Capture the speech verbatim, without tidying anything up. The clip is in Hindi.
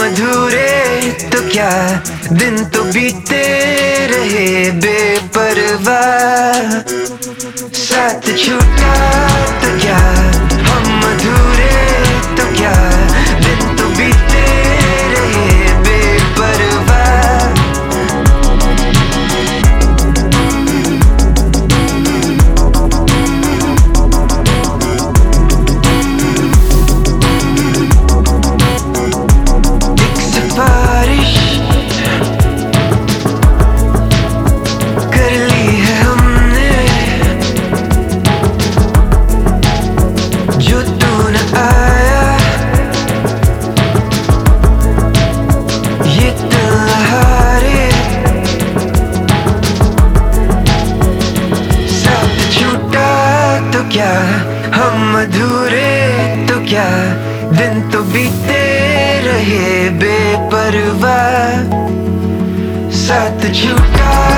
अधूरे तो क्या, दिन तो बीते रहे बेपरवाह। साथ छूटा तो क्या, हम अधूरे तो क्या, दिन तो बीते रहे बेपरवाह। एक सिफारिश कर ली है हमने, जो तू न आया ये तन्हारे। साथ छूटा तो क्या, हम अधूरे तो क्या, दिन तो बीते रहे बेपरवाह। साथ छूटा